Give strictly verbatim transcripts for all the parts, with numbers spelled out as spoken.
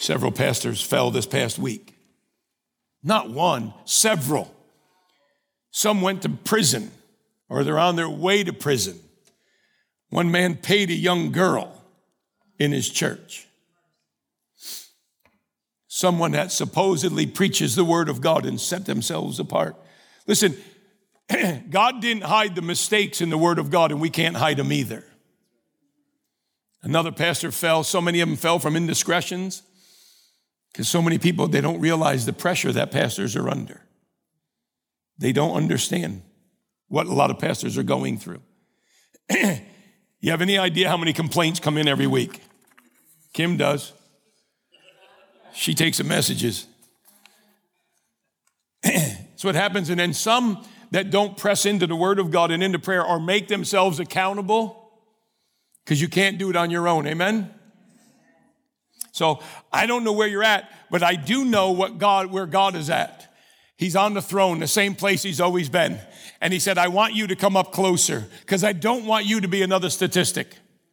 Several pastors fell this past week. Not one, several. Some went to prison, or they're on their way to prison. One man paid a young girl in his church. Someone that supposedly preaches the word of God and set themselves apart. Listen, God didn't hide the mistakes in the word of God, and we can't hide them either. Another pastor fell. So many of them fell from indiscretions because so many people, they don't realize the pressure that pastors are under. They don't understand what a lot of pastors are going through. You have any idea how many complaints come in every week? Kim does. She takes the messages. That's what happens. And then some that don't press into the word of God and into prayer or make themselves accountable, because you can't do it on your own. Amen? So I don't know where you're at, but I do know what God, where God is at. He's on the throne, the same place he's always been. And he said, I want you to come up closer because I don't want you to be another statistic.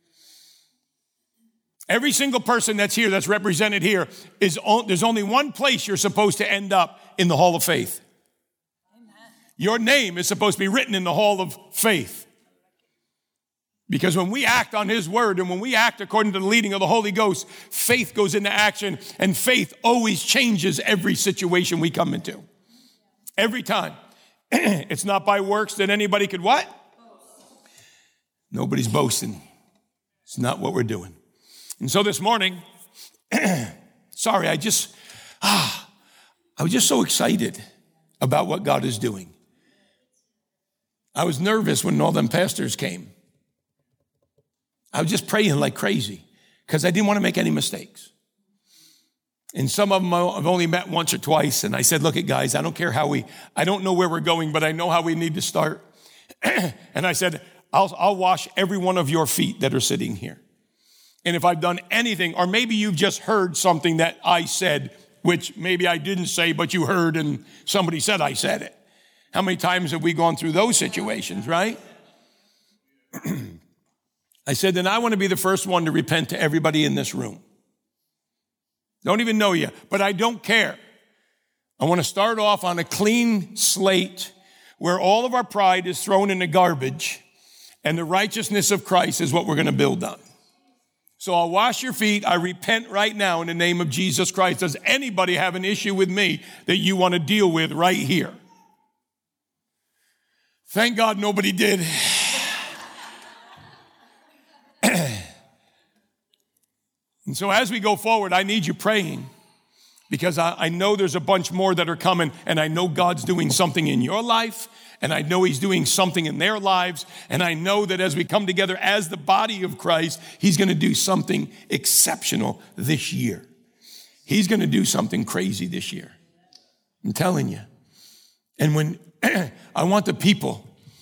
Every single person that's here, that's represented here, is on, there's only one place you're supposed to end up, in the hall of faith. Amen. Your name is supposed to be written in the hall of faith. Because when we act on his word and when we act according to the leading of the Holy Ghost, faith goes into action, and faith always changes every situation we come into. Every time. It's not by works that anybody could what? Nobody's boasting. It's not what we're doing. And so this morning, sorry, I just, ah, I was just so excited about what God is doing. I was nervous when all them pastors came. I was just praying like crazy because I didn't want to make any mistakes. And some of them I've only met once or twice. And I said, look at guys, I don't care how we, I don't know where we're going, but I know how we need to start. And I said, I'll, I'll wash every one of your feet that are sitting here. And if I've done anything, or maybe you've just heard something that I said, which maybe I didn't say, but you heard and somebody said I said it. How many times have we gone through those situations, right? I said, then I want to be the first one to repent to everybody in this room. Don't even know you, but I don't care. I want to start off on a clean slate where all of our pride is thrown in the garbage and the righteousness of Christ is what we're going to build on. So I'll wash your feet. I repent right now in the name of Jesus Christ. Does anybody have an issue with me that you want to deal with right here? Thank God nobody did. And so as we go forward, I need you praying because I, I know there's a bunch more that are coming, and I know God's doing something in your life, and I know he's doing something in their lives, and I know that as we come together as the body of Christ, he's going to do something exceptional this year. He's going to do something crazy this year. I'm telling you. And when I want the people,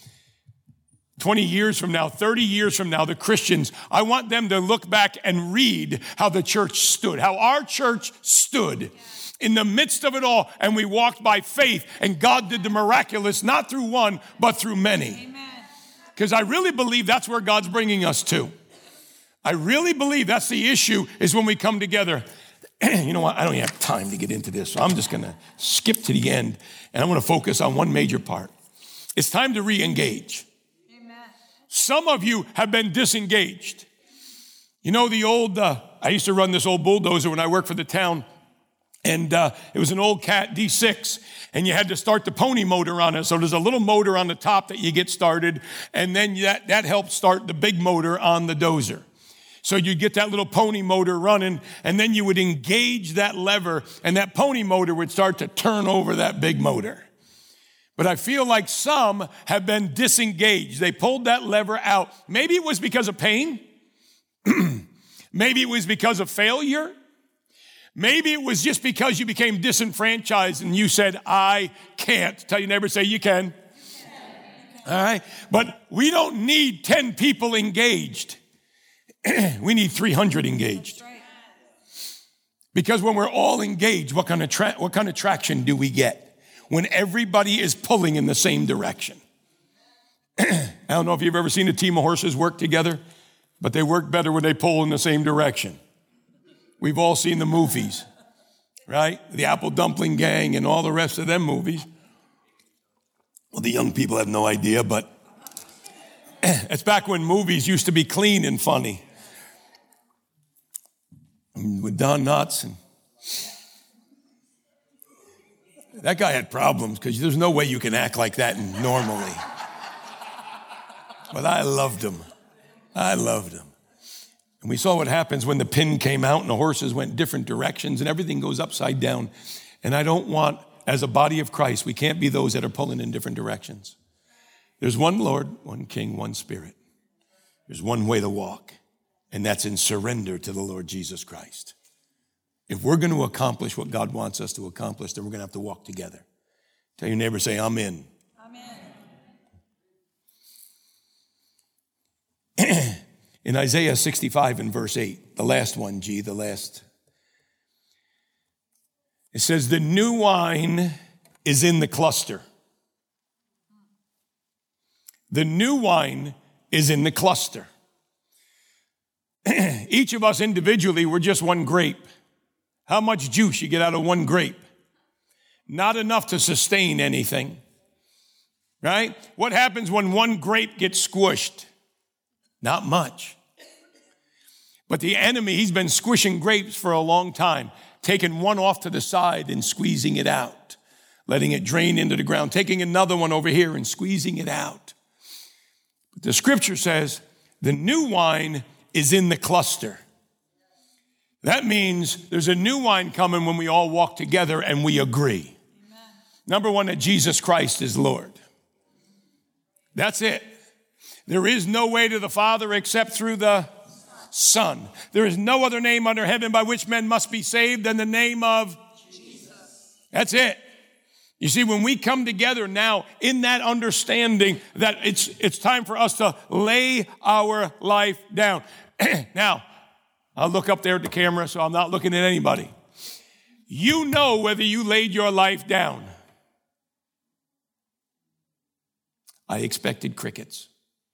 twenty years from now, thirty years from now, the Christians, I want them to look back and read how the church stood, how our church stood in the midst of it all. And we walked by faith, and God did the miraculous, not through one, but through many. Because I really believe that's where God's bringing us to. I really believe that's the issue, is when we come together. You know what? I don't even have time to get into this, so I'm just going to skip to the end, and I'm going to focus on one major part. It's time to re-engage. Some of you have been disengaged. You know the old, uh, I used to run this old bulldozer when I worked for the town, and uh, it was an old Cat D six, and you had to start the pony motor on it. So there's a little motor on the top that you get started, and then that, that helps start the big motor on the dozer. So you'd get that little pony motor running, and then you would engage that lever, and that pony motor would start to turn over that big motor. But I feel like some have been disengaged. They pulled that lever out. Maybe it was because of pain. Maybe it was because of failure. Maybe it was just because you became disenfranchised and you said, I can't. Tell your neighbor, say, you can. All right? But we don't need ten people engaged. We need three hundred engaged. Because when we're all engaged, what kind of tra- what kind of traction do we get? When everybody is pulling in the same direction. I don't know if you've ever seen a team of horses work together, but they work better when they pull in the same direction. We've all seen the movies, right? The Apple Dumpling Gang and all the rest of them movies. Well, the young people have no idea, but it's back when movies used to be clean and funny. With Don Knotts. And that guy had problems because there's no way you can act like that normally. But I loved him. I loved him. And we saw what happens when the pin came out and the horses went different directions and everything goes upside down. And I don't want, as a body of Christ, we can't be those that are pulling in different directions. There's one Lord, one King, one Spirit. There's one way to walk, and that's in surrender to the Lord Jesus Christ. If we're going to accomplish what God wants us to accomplish, then we're going to have to walk together. Tell your neighbor, say, I'm in. Amen. In Isaiah sixty-five and verse eight, the last one, G, the last. It says, the new wine is in the cluster. The new wine is in the cluster. Each of us individually, we're just one grape. How much juice you get out of one grape? Not enough to sustain anything, right? What happens when one grape gets squished? Not much. But the enemy, he's been squishing grapes for a long time, taking one off to the side and squeezing it out, letting it drain into the ground, taking another one over here and squeezing it out. But the scripture says the new wine is in the cluster. That means there's a new wine coming when we all walk together and we agree. Amen. Number one, that Jesus Christ is Lord. That's it. There is no way to the Father except through the Son. There is no other name under heaven by which men must be saved than the name of Jesus. That's it. You see, when we come together now in that understanding that it's it's time for us to lay our life down. Now, I'll look up there at the camera, so I'm not looking at anybody. You know whether you laid your life down. I expected crickets.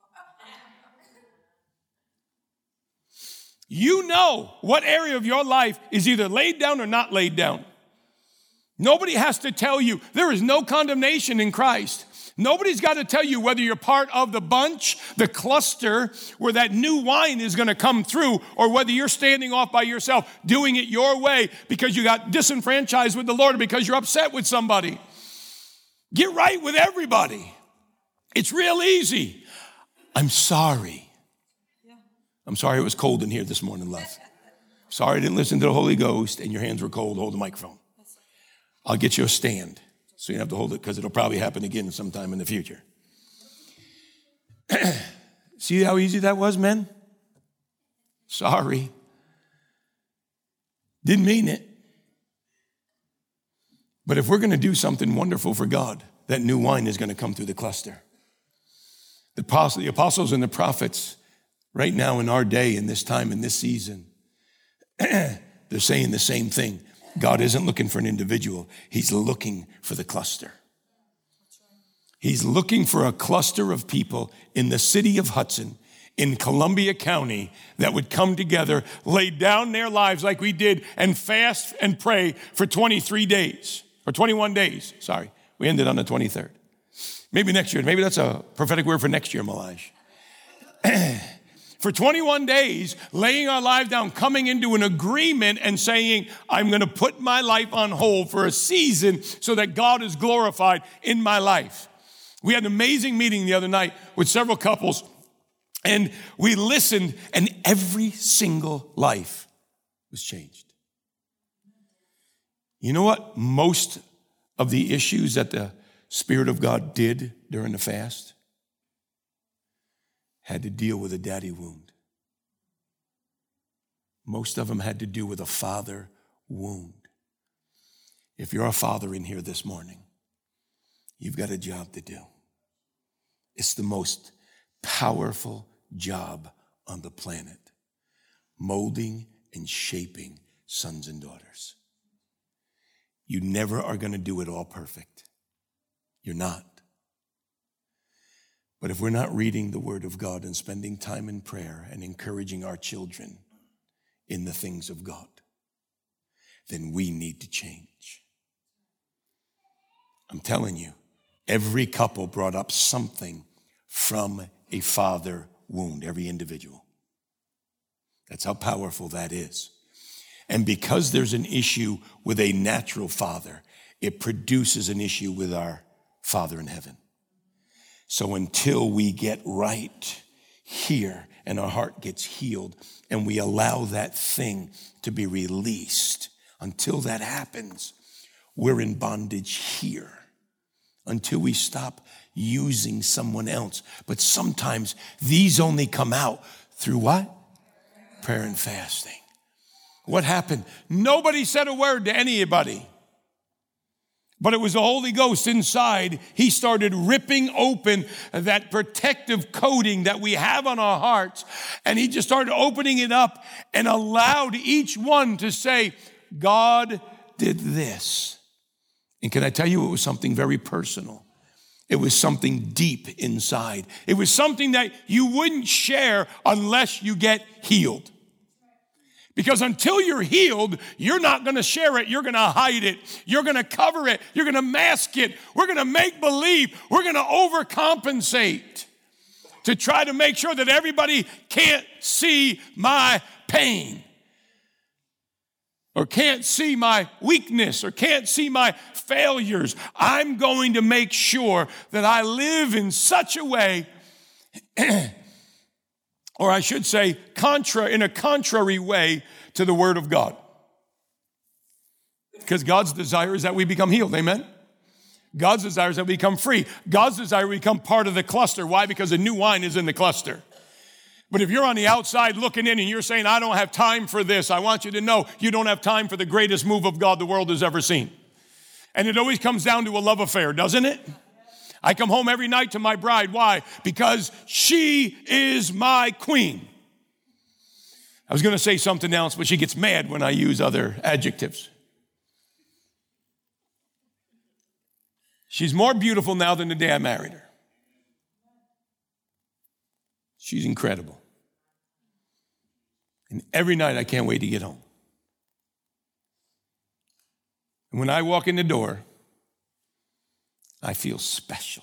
You know what area of your life is either laid down or not laid down. Nobody has to tell you. There is no condemnation in Christ. Nobody's got to tell you whether you're part of the bunch, the cluster, where that new wine is going to come through, or whether you're standing off by yourself, doing it your way because you got disenfranchised with the Lord or because you're upset with somebody. Get right with everybody. It's real easy. I'm sorry. I'm sorry it was cold in here this morning, love. Sorry I didn't listen to the Holy Ghost and your hands were cold. Hold the microphone. I'll get you a stand so you don't have to hold it because it'll probably happen again sometime in the future. See how easy that was, men? Sorry. Didn't mean it. But if we're going to do something wonderful for God, that new wine is going to come through the cluster. The apostles, the apostles and the prophets, right now in our day, in this time, in this season, they're saying the same thing. God isn't looking for an individual. He's looking for the cluster. He's looking for a cluster of people in the city of Hudson, in Columbia County, that would come together, lay down their lives like we did, and fast and pray for twenty-three days, or twenty-one days. Sorry, we ended on the twenty-third. Maybe next year. Maybe that's a prophetic word for next year, Malaj. For twenty-one days, laying our lives down, coming into an agreement and saying, I'm going to put my life on hold for a season so that God is glorified in my life. We had an amazing meeting the other night with several couples, and we listened, and every single life was changed. You know what? Most of the issues that the Spirit of God did during the fast had to deal with a daddy wound. Most of them had to do with a father wound. If you're a father in here this morning, you've got a job to do. It's the most powerful job on the planet, molding and shaping sons and daughters. You never are going to do it all perfect. You're not. But if we're not reading the Word of God and spending time in prayer and encouraging our children in the things of God, then we need to change. I'm telling you, every couple brought up something from a father wound, every individual. That's how powerful that is. And because there's an issue with a natural father, it produces an issue with our Father in heaven. So until we get right here and our heart gets healed and we allow that thing to be released, until that happens, we're in bondage here. Until we stop using someone else. But sometimes these only come out through what? Prayer and fasting. What happened? Nobody said a word to anybody. But it was the Holy Ghost inside. He started ripping open that protective coating that we have on our hearts. And he just started opening it up and allowed each one to say, God did this. And can I tell you, it was something very personal. It was something deep inside. It was something that you wouldn't share unless you get healed. Because until you're healed, you're not going to share it. You're going to hide it. You're going to cover it. You're going to mask it. We're going to make believe. We're going to overcompensate to try to make sure that everybody can't see my pain or can't see my weakness or can't see my failures. I'm going to make sure that I live in such a way or I should say, contra, in a contrary way to the Word of God. Because God's desire is that we become healed, amen? God's desire is that we become free. God's desire we become part of the cluster. Why? Because the new wine is in the cluster. But if you're on the outside looking in and you're saying, I don't have time for this, I want you to know you don't have time for the greatest move of God the world has ever seen. And it always comes down to a love affair, doesn't it? I come home every night to my bride. Why? Because she is my queen. I was going to say something else, but she gets mad when I use other adjectives. She's more beautiful now than the day I married her. She's incredible. And every night I can't wait to get home. And when I walk in the door, I feel special.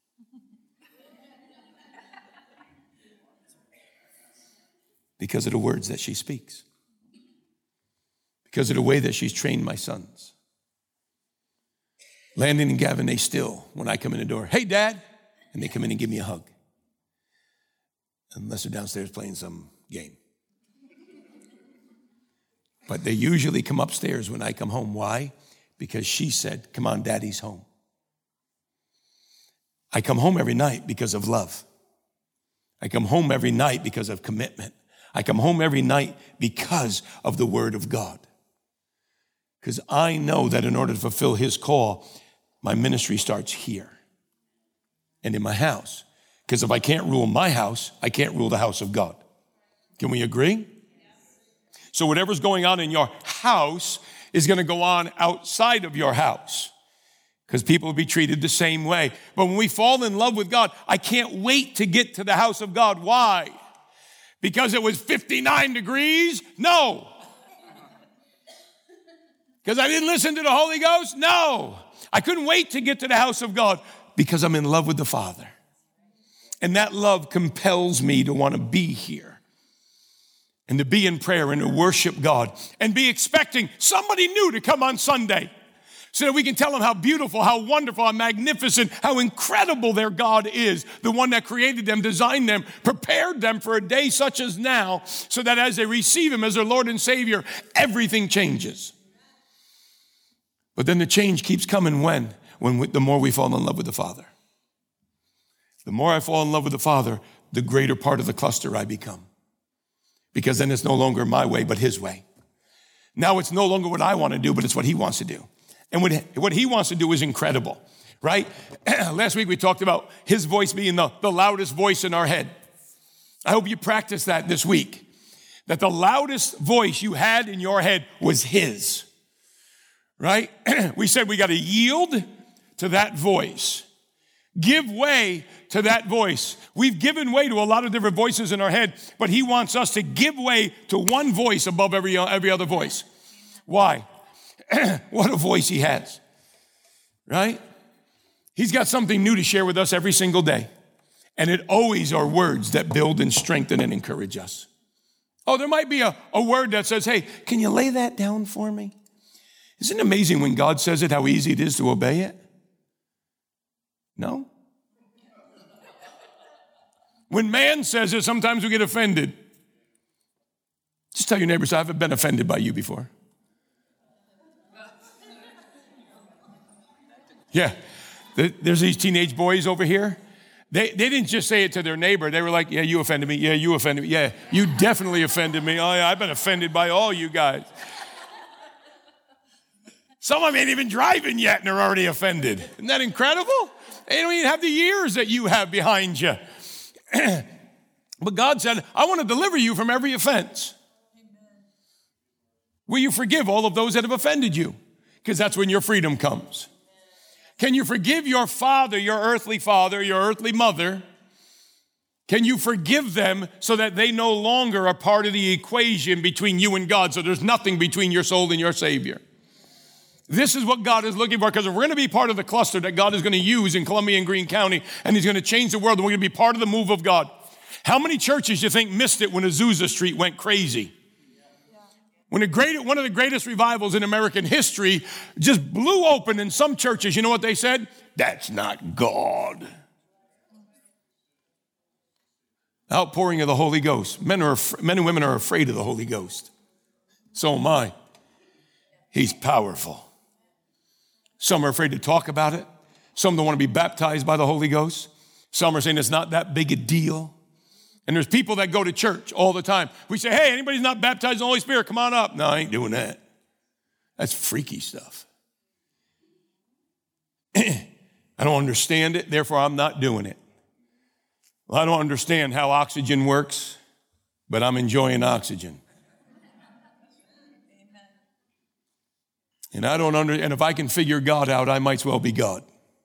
Because of the words that she speaks. Because of the way that she's trained my sons. Landon and Gavin, they still, when I come in the door, hey, Dad, and they come in and give me a hug. Unless they're downstairs playing some game. But they usually come upstairs when I come home. Why? Because she said, come on, Daddy's home. I come home every night because of love. I come home every night because of commitment. I come home every night because of the Word of God. Because I know that in order to fulfill His call, my ministry starts here and in my house. Because if I can't rule my house, I can't rule the house of God. Can we agree? So whatever's going on in your house is going to go on outside of your house. Because people will be treated the same way. But when we fall in love with God, I can't wait to get to the house of God. Why? Because it was fifty-nine degrees? No. Because I didn't listen to the Holy Ghost? No. I couldn't wait to get to the house of God because I'm in love with the Father. And that love compels me to want to be here and to be in prayer and to worship God and be expecting somebody new to come on Sunday. So that we can tell them how beautiful, how wonderful, how magnificent, how incredible their God is. The one that created them, designed them, prepared them for a day such as now, so that as they receive Him as their Lord and Savior, everything changes. But then the change keeps coming when? When we, the more we fall in love with the Father. The more I fall in love with the Father, the greater part of the cluster I become. Because then it's no longer my way, but His way. Now it's no longer what I want to do, but it's what He wants to do. And what, what He wants to do is incredible, right? Last week we talked about His voice being the, the loudest voice in our head. I hope you practice that this week. That the loudest voice you had in your head was His, right? We said we got to yield to that voice. Give way to that voice. We've given way to a lot of different voices in our head, but He wants us to give way to one voice above every, every other voice. Why? What a voice he has, right? He's got something new to share with us every single day. And it always are words that build and strengthen and encourage us. Oh, there might be a, a word that says, hey, can you lay that down for me? Isn't it amazing when God says it, how easy it is to obey it? No? When man says it, sometimes we get offended. Just tell your neighbors, I haven't been offended by you before. Yeah, there's these teenage boys over here. They, they didn't just say it to their neighbor. They were like, yeah, you offended me. Yeah, you offended me. Yeah, you definitely offended me. Oh, yeah, I've been offended by all you guys. Some of them ain't even driving yet and they're already offended. Isn't that incredible? They don't even have the years that you have behind you. But God said, I want to deliver you from every offense. Amen. Will you forgive all of those that have offended you? Because that's when your freedom comes. Can you forgive your father, your earthly father, your earthly mother? Can you forgive them so that they no longer are part of the equation between you and God, so there's nothing between your soul and your Savior? This is what God is looking for, because if we're going to be part of the cluster that God is going to use in Columbia and Greene County, and he's going to change the world, and we're going to be part of the move of God. How many churches do you think missed it when Azusa Street went crazy? When a great, one of the greatest revivals in American history just blew open in some churches, you know what they said? That's not God. Outpouring of the Holy Ghost. Men are men and women are afraid of the Holy Ghost. So am I. He's powerful. Some are afraid to talk about it. Some don't want to be baptized by the Holy Ghost. Some are saying it's not that big a deal. And there's people that go to church all the time. We say, hey, anybody's not baptized in the Holy Spirit, come on up. No, I ain't doing that. That's freaky stuff. I don't understand it, therefore I'm not doing it. Well, I don't understand how oxygen works, but I'm enjoying oxygen. Amen. And I don't under, and if I can figure God out, I might as well be God.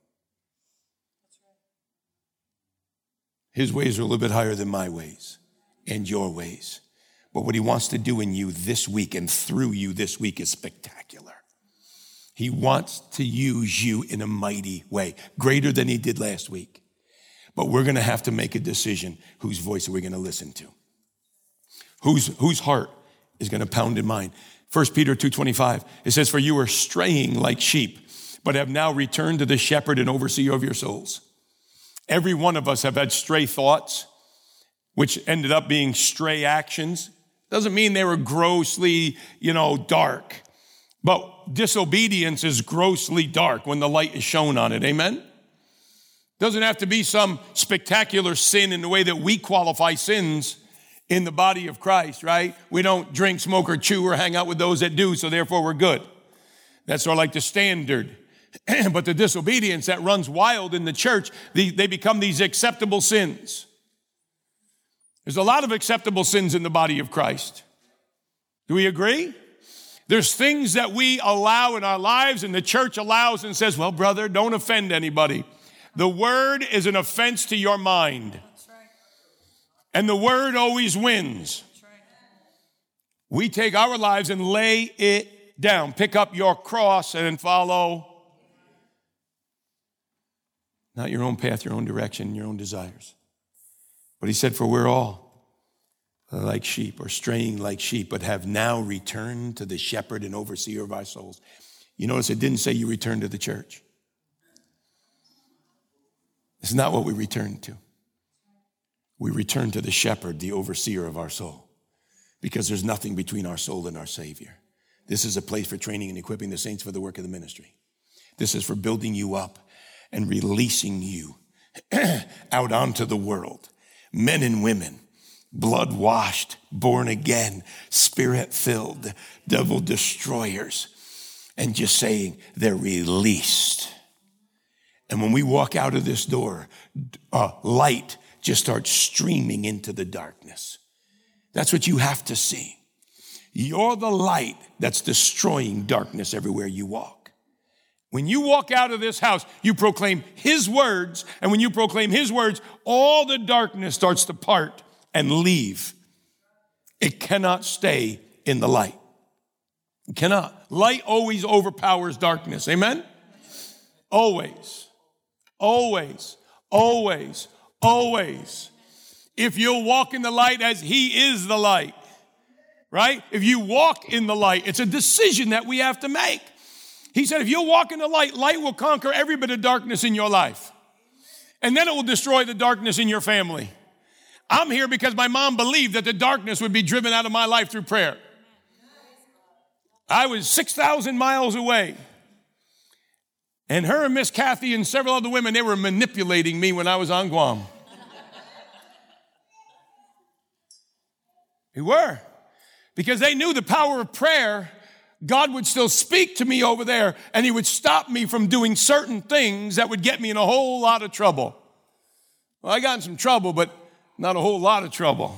His ways are a little bit higher than my ways and your ways. But what he wants to do in you this week and through you this week is spectacular. He wants to use you in a mighty way, greater than he did last week. But we're going to have to make a decision. Whose voice are we going to listen to? Whose, whose heart is going to pound in mine? First Peter two twenty-five, it says, for you are straying like sheep, but have now returned to the shepherd and overseer of your souls. Every one of us have had stray thoughts, which ended up being stray actions. Doesn't mean they were grossly, you know, dark. But disobedience is grossly dark when the light is shown on it. Amen? Doesn't have to be some spectacular sin in the way that we qualify sins in the body of Christ, right? We don't drink, smoke, or chew or hang out with those that do, so therefore we're good. That's sort of like the standard. But the disobedience that runs wild in the church, they, they become these acceptable sins. There's a lot of acceptable sins in the body of Christ. Do we agree? There's things that we allow in our lives and the church allows and says, well, brother, don't offend anybody. The word is an offense to your mind. And the word always wins. We take our lives and lay it down. Pick up your cross and follow. Not your own path, your own direction, your own desires. But he said, for we're all like sheep or straying like sheep, but have now returned to the shepherd and overseer of our souls. You notice it didn't say you return to the church. It's not what we return to. We return to the shepherd, the overseer of our soul, because there's nothing between our soul and our Savior. This is a place for training and equipping the saints for the work of the ministry. This is for building you up and releasing you out onto the world. Men and women, blood-washed, born again, spirit-filled, devil destroyers, and just saying they're released. And when we walk out of this door, uh, light just starts streaming into the darkness. That's what you have to see. You're the light that's destroying darkness everywhere you walk. When you walk out of this house, you proclaim his words, and when you proclaim his words, all the darkness starts to part and leave. It cannot stay in the light. It cannot. Light always overpowers darkness. Amen? Always. Always. Always. Always. If you'll walk in the light as he is the light, right? If you walk in the light, it's a decision that we have to make. He said, if you'll walk in the light, light will conquer every bit of darkness in your life. And then it will destroy the darkness in your family. I'm here because my mom believed that the darkness would be driven out of my life through prayer. I was six thousand miles away. And her and Miss Kathy and several other women, they were manipulating me when I was on Guam. They were. Because they knew the power of prayer. God would still speak to me over there, and he would stop me from doing certain things that would get me in a whole lot of trouble. Well, I got in some trouble, but not a whole lot of trouble.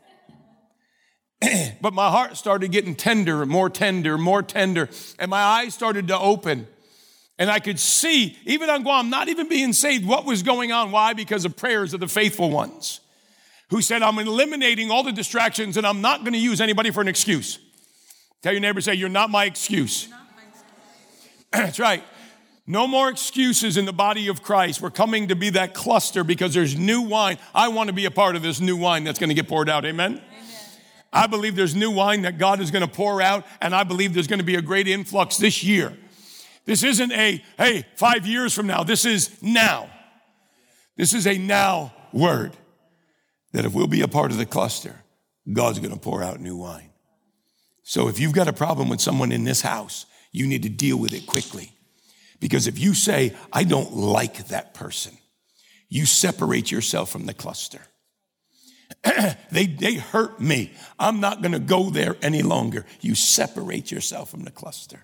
But my heart started getting tender, more tender, more tender, and my eyes started to open. And I could see, even on Guam, not even being saved, what was going on. Why? Because of prayers of the faithful ones who said, I'm eliminating all the distractions, and I'm not going to use anybody for an excuse. Tell your neighbor, say, you're not my excuse. Not my excuse. That's right. No more excuses in the body of Christ. We're coming to be that cluster because there's new wine. I want to be a part of this new wine that's going to get poured out. Amen? Amen. I believe there's new wine that God is going to pour out, and I believe there's going to be a great influx this year. This isn't a, hey, five years from now. This is now. This is a now word that if we'll be a part of the cluster, God's going to pour out new wine. So if you've got a problem with someone in this house, you need to deal with it quickly. Because if you say, I don't like that person, you separate yourself from the cluster. they, they hurt me. I'm not going to go there any longer. You separate yourself from the cluster.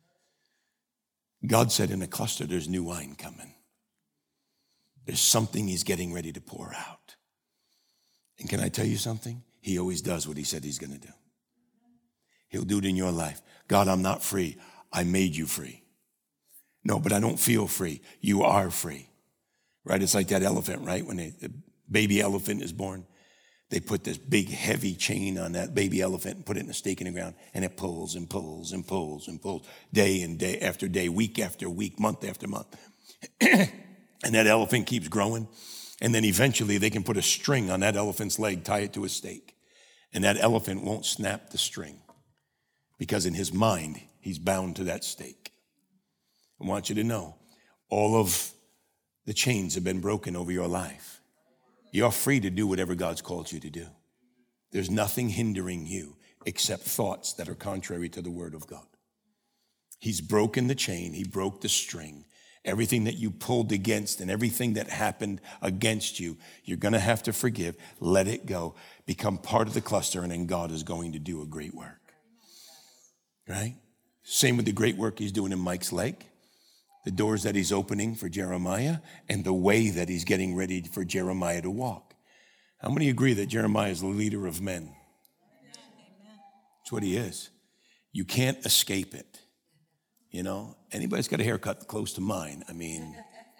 God said in the cluster, there's new wine coming. There's something he's getting ready to pour out. And can I tell you something? He always does what he said he's going to do. He'll do it in your life. God, I'm not free. I made you free. No, but I don't feel free. You are free. Right? It's like that elephant, right? When they, the baby elephant is born, they put this big heavy chain on that baby elephant and put it in a stake in the ground, and it pulls and pulls and pulls and pulls day and day after day, week after week, month after month. And that elephant keeps growing. And then eventually they can put a string on that elephant's leg, tie it to a stake. And that elephant won't snap the string because in his mind, he's bound to that stake. I want you to know, all of the chains have been broken over your life. You're free to do whatever God's called you to do. There's nothing hindering you except thoughts that are contrary to the word of God. He's broken the chain. He broke the string. Everything that you pulled against and everything that happened against you, you're going to have to forgive. Let it go. Become part of the cluster, and then God is going to do a great work. Right? Same with the great work he's doing in Mike's leg. The doors that he's opening for Jeremiah and the way that he's getting ready for Jeremiah to walk. How many agree that Jeremiah is the leader of men? That's what he is. You can't escape it. You know, anybody's got a haircut close to mine. I mean,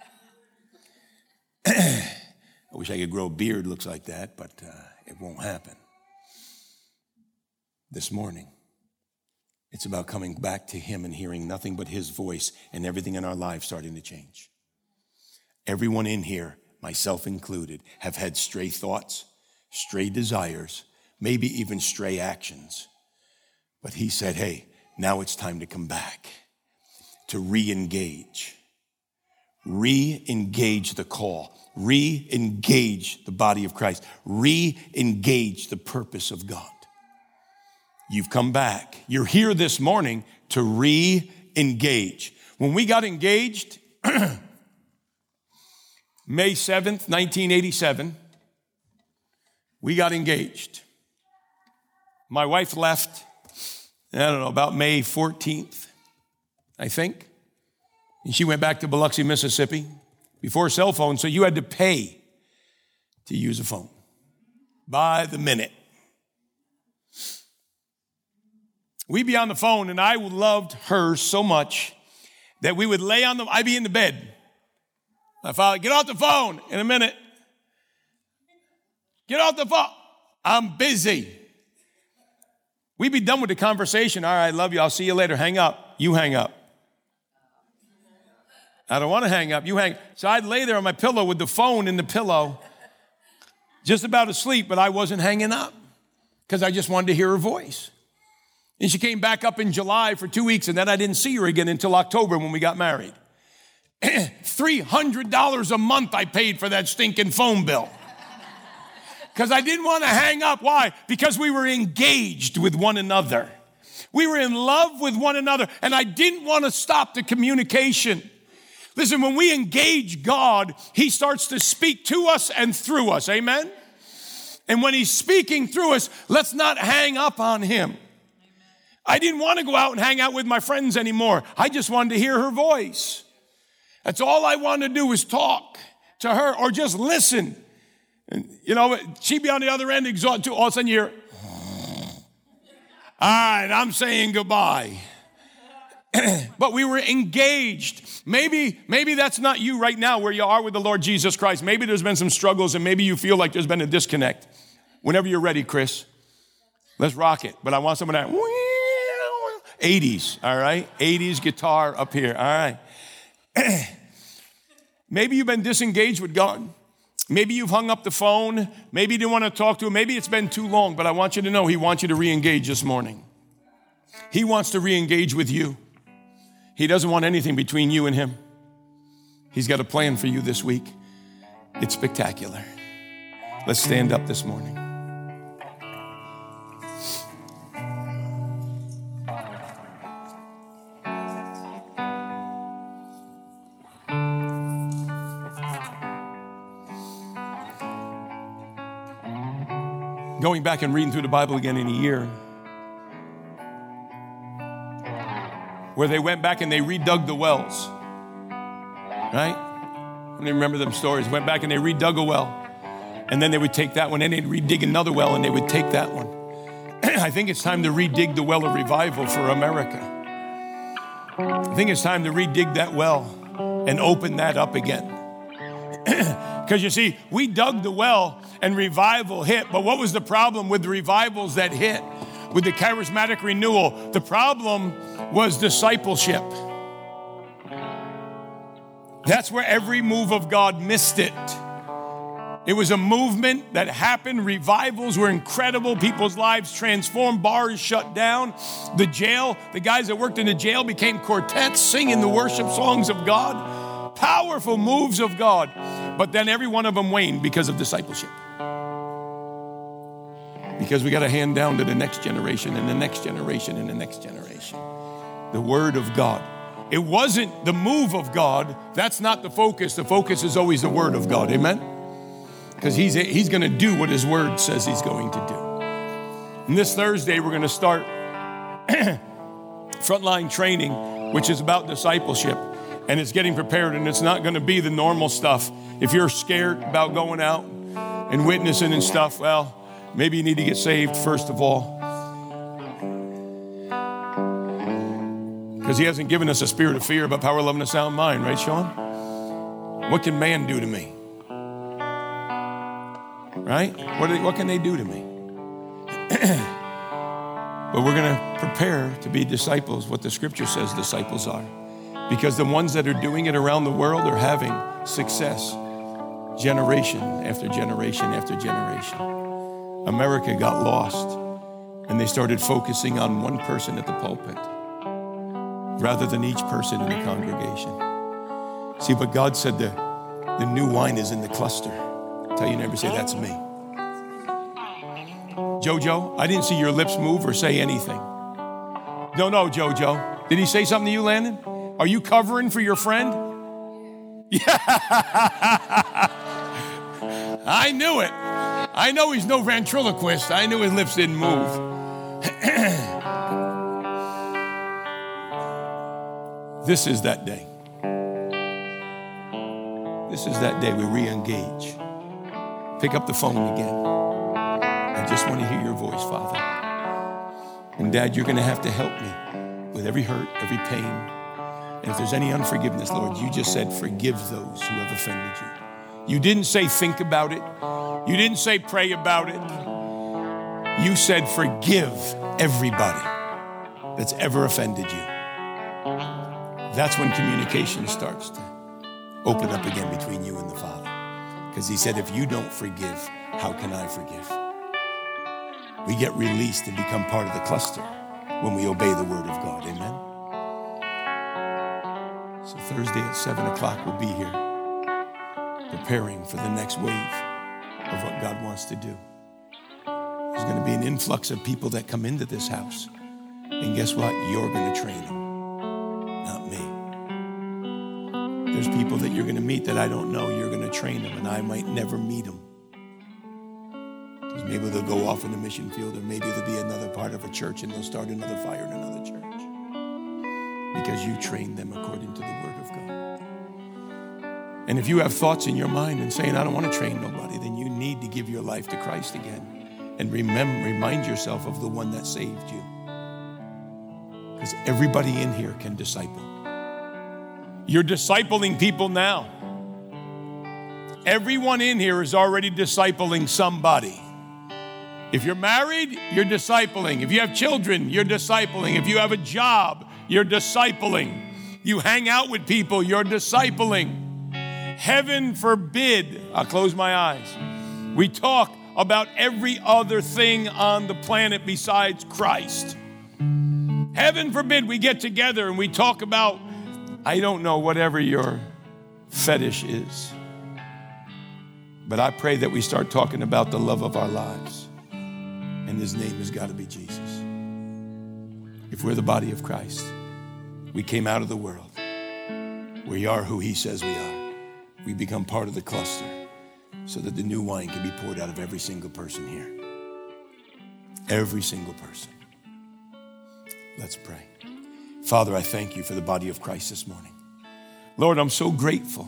I wish I could grow a beard looks like that, but uh, it won't happen. This morning, it's about coming back to him and hearing nothing but his voice, and everything in our lives starting to change. Everyone in here, myself included, have had stray thoughts, stray desires, maybe even stray actions. But he said, hey, now it's time to come back, to re-engage. Re-engage the call. Re-engage the body of Christ. Re-engage the purpose of God. You've come back. You're here this morning to re-engage. When we got engaged, May seventh, nineteen eighty-seven, we got engaged. My wife left, I don't know, about May fourteenth, I think. And she went back to Biloxi, Mississippi, before cell phones, so you had to pay to use a phone by the minute. We'd be on the phone, and I loved her so much that we would lay on the, I'd be in the bed. My father, get off the phone in a minute. Get off the phone. I'm busy. We'd be done with the conversation. All right, love you. I'll see you later. Hang up. You hang up. I don't want to hang up. You hang. So I'd lay there on my pillow with the phone in the pillow, just about asleep, but I wasn't hanging up because I just wanted to hear her voice. And she came back up in July for two weeks, and then I didn't see her again until October when we got married. three hundred dollars a month I paid for that stinking phone bill. Because I didn't want to hang up. Why? Because we were engaged with one another. We were in love with one another, and I didn't want to stop the communication. Listen, when we engage God, he starts to speak to us and through us. Amen? And when he's speaking through us, let's not hang up on him. I didn't want to go out and hang out with my friends anymore. I just wanted to hear her voice. That's all I wanted to do was talk to her or just listen. And, you know, she'd be on the other end, exhausted. All of a sudden you hear, all right, I'm saying goodbye. But we were engaged. Maybe, maybe that's not you right now where you are with the Lord Jesus Christ. Maybe there's been some struggles and maybe you feel like there's been a disconnect. Whenever you're ready, Chris, let's rock it. But I want some of that eighties, all right? eighties guitar up here, all right? Maybe you've been disengaged with God. Maybe you've hung up the phone. Maybe you didn't want to talk to him. Maybe it's been too long, but I want you to know he wants you to re-engage this morning. He wants to re-engage with you. He doesn't want anything between you and him. He's got a plan for you this week. It's spectacular. Let's stand up this morning. Going back and reading through the Bible again in a year, where they went back and they redug the wells, right? I don't even remember them stories. Went back and they redug a well, and then they would take that one, and they'd redig another well, and they would take that one. I think it's time to redig the well of revival for America. I think it's time to redig that well and open that up again. Because you see, we dug the well and revival hit, but what was the problem with the revivals that hit? With the charismatic renewal, the problem was discipleship. That's where every move of God missed it. It was a movement that happened. Revivals were incredible. People's lives transformed. Bars shut down. The jail, the guys that worked in the jail became quartets singing the worship songs of God. Powerful moves of God. But then every one of them waned because of discipleship. Because we got to hand down to the next generation and the next generation and the next generation. The word of God. It wasn't the move of God. That's not the focus. The focus is always the word of God. Amen? Because he's, he's going to do what his word says he's going to do. And this Thursday, we're going to start frontline training, which is about discipleship. And it's getting prepared, and it's not going to be the normal stuff. If you're scared about going out and witnessing and stuff, well, maybe you need to get saved first of all. Because he hasn't given us a spirit of fear, but power, love, and a sound mind. Right, Sean? What can man do to me? Right? What, they, what can they do to me? But we're going to prepare to be disciples, what the scripture says disciples are. Because the ones that are doing it around the world are having success generation after generation after generation. America got lost, and they started focusing on one person at the pulpit rather than each person in the congregation. See, but God said the, the new wine is in the cluster. Tell your neighbor, say, that's me. Jojo, I didn't see your lips move or say anything. No, no, Jojo. Did he say something to you, Landon? Are you covering for your friend? Yeah. I knew it. I know he's no ventriloquist. I knew his lips didn't move. This is that day. This is that day we re-engage. Pick up the phone again. I just want to hear your voice, Father. And Dad, you're going to have to help me with every hurt, every pain. And if there's any unforgiveness, Lord, you just said, forgive those who have offended you. You didn't say think about it. You didn't say pray about it. You said forgive everybody that's ever offended you. That's when communication starts to open up again between you and the Father. Because he said, if you don't forgive, how can I forgive? We get released and become part of the cluster when we obey the word of God. Amen. So Thursday at seven o'clock we'll be here preparing for the next wave of what God wants to do. There's going to be an influx of people that come into this house. And guess what? You're going to train them, not me. There's people that you're going to meet that I don't know. You're going to train them, and I might never meet them. Because maybe they'll go off in the mission field, or maybe they'll be another part of a church, and they'll start another fire in another church. Because you trained them according to the word of God. And if you have thoughts in your mind and saying, I don't want to train nobody, then you need to give your life to Christ again. And remember, remind yourself of the one that saved you. Because everybody in here can disciple. You're discipling people now. Everyone in here is already discipling somebody. If you're married, you're discipling. If you have children, you're discipling. If you have a job, you're discipling. You hang out with people, you're discipling. Heaven forbid, I'll close my eyes, we talk about every other thing on the planet besides Christ. Heaven forbid we get together and we talk about, I don't know, whatever your fetish is. But I pray that we start talking about the love of our lives. And his name has got to be Jesus. If we're the body of Christ, we came out of the world. We are who he says we are. We become part of the cluster so that the new wine can be poured out of every single person here. Every single person. Let's pray. Father, I thank you for the body of Christ this morning. Lord, I'm so grateful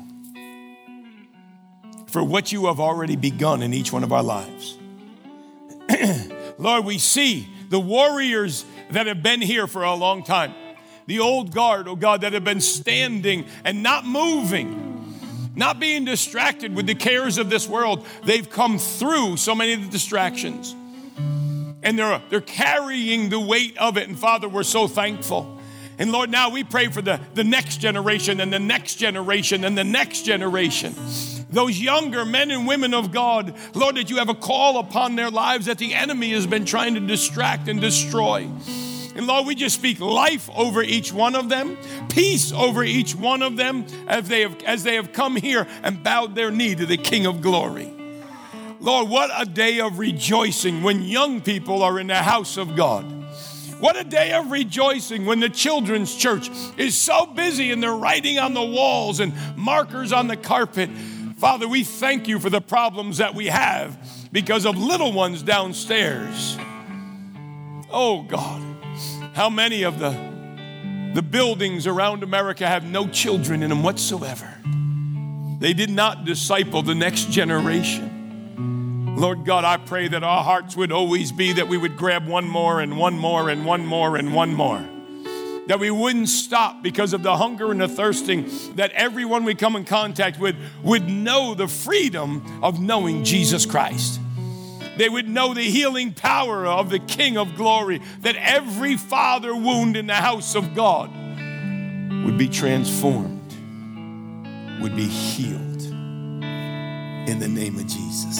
for what you have already begun in each one of our lives. Lord, we see the warriors that have been here for a long time. The old guard, oh God, that have been standing and not moving, not being distracted with the cares of this world. They've come through so many of the distractions. And they're, they're carrying the weight of it. And Father, we're so thankful. And Lord, now we pray for the, the next generation and the next generation and the next generation. Those younger men and women of God, Lord, that you have a call upon their lives that the enemy has been trying to distract and destroy. And Lord, we just speak life over each one of them, peace over each one of them as they have, as they have come here and bowed their knee to the King of Glory. Lord, what a day of rejoicing when young people are in the house of God. What a day of rejoicing when the children's church is so busy and they're writing on the walls and markers on the carpet. Father, we thank you for the problems that we have because of little ones downstairs. Oh God, how many of the, the buildings around America have no children in them whatsoever? They did not disciple the next generation. Lord God, I pray that our hearts would always be that we would grab one more and one more and one more and one more. That we wouldn't stop because of the hunger and the thirsting, that everyone we come in contact with would know the freedom of knowing Jesus Christ. They would know the healing power of the King of Glory, that every father wound in the house of God would be transformed, would be healed in the name of Jesus.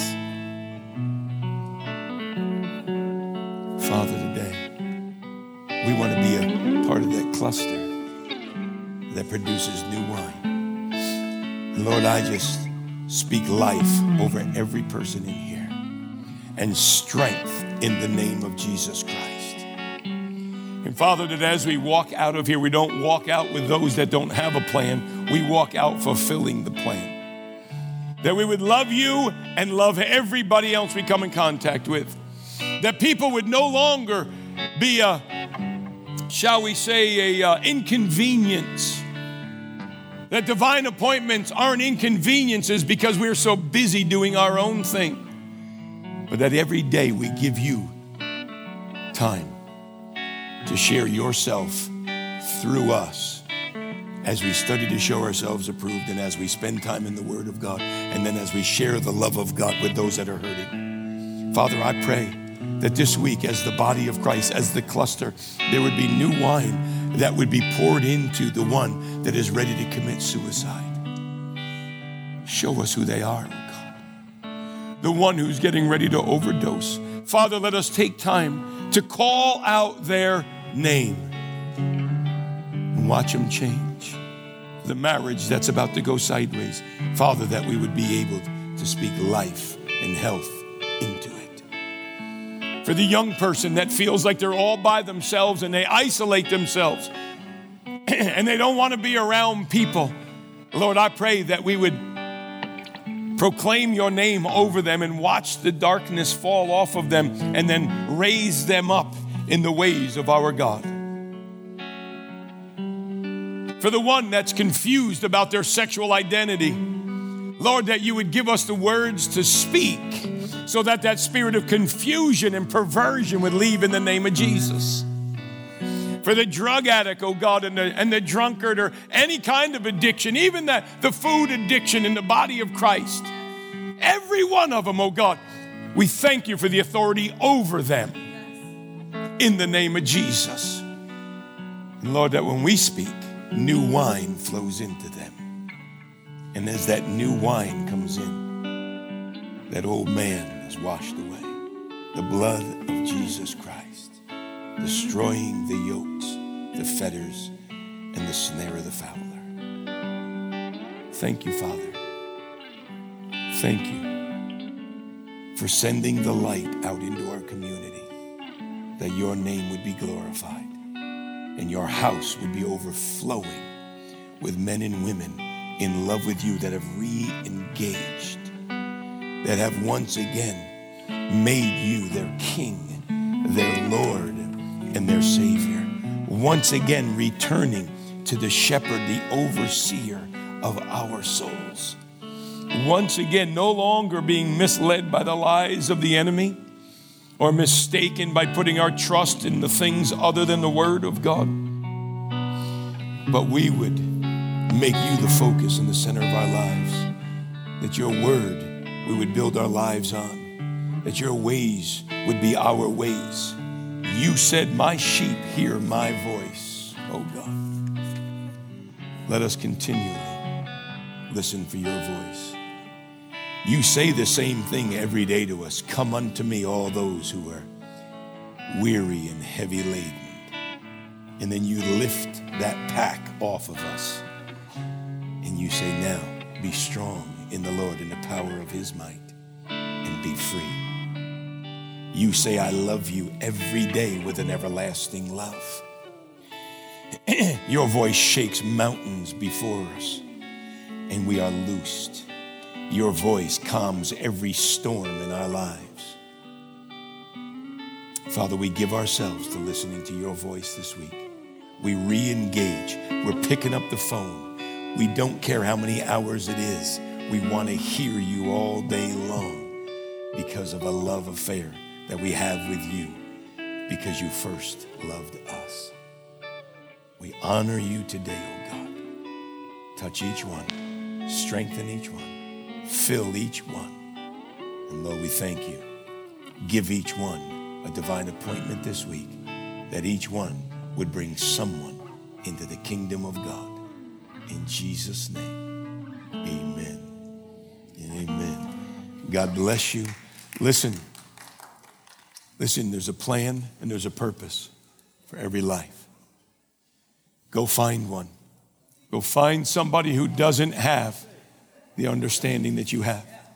Father, today, we want to be a part of that cluster that produces new wine. And Lord, I just speak life over every person in here and strength in the name of Jesus Christ. And Father, that as we walk out of here, we don't walk out with those that don't have a plan. We walk out fulfilling the plan. That we would love you and love everybody else we come in contact with. That people would no longer be a, shall we say, a uh, inconvenience. That divine appointments aren't inconveniences because we're so busy doing our own thing. But that every day we give you time to share yourself through us as we study to show ourselves approved and as we spend time in the Word of God and then as we share the love of God with those that are hurting. Father, I pray that this week, as the body of Christ, as the cluster, there would be new wine that would be poured into the one that is ready to commit suicide. Show us who they are, oh God. The one who's getting ready to overdose. Father, let us take time to call out their name and watch them change. The marriage that's about to go sideways, Father, that we would be able to speak life and health into it. For the young person that feels like they're all by themselves and they isolate themselves and they don't want to be around people, Lord, I pray that we would proclaim your name over them and watch the darkness fall off of them and then raise them up in the ways of our God. For the one that's confused about their sexual identity, Lord, that you would give us the words to speak so that that spirit of confusion and perversion would leave in the name of Jesus. For the drug addict, oh God, and the, and the drunkard or any kind of addiction, even the, the food addiction in the body of Christ, every one of them, oh God, we thank you for the authority over them in the name of Jesus. And Lord, that when we speak, new wine flows into them. And as that new wine comes in, that old man is washed away. The blood of Jesus Christ, destroying the yokes, the fetters, and the snare of the fowler. Thank you, Father. Thank you for sending the light out into our community, that your name would be glorified and your house would be overflowing with men and women in love with you that have re-engaged, that have once again made you their King, their Lord, and their Savior. Once again returning to the shepherd, the overseer of our souls. Once again, no longer being misled by the lies of the enemy or mistaken by putting our trust in the things other than the Word of God. But we would make you the focus and the center of our lives, that your Word we would build our lives on, that your ways would be our ways. You said, my sheep hear my voice, oh God. Let us continually listen for your voice. You say the same thing every day to us. Come unto me, all those who are weary and heavy laden. And then you lift that pack off of us. And you say, now be strong in the Lord in the power of his might and be free. You say, I love you every day with an everlasting love. Your voice shakes mountains before us and we are loosed. Your voice calms every storm in our lives. Father, we give ourselves to listening to your voice this week. We re-engage. We're picking up the phone. We don't care how many hours it is. We want to hear you all day long because of a love affair that we have with you, because you first loved us. We honor you today, oh God. Touch each one. Strengthen each one. Fill each one. And Lord, we thank you. Give each one a divine appointment this week, that each one would bring someone into the kingdom of God. In Jesus' name, amen and amen. God bless you. Listen, listen, there's a plan and there's a purpose for every life. Go find one. Go find somebody who doesn't have the understanding that you have.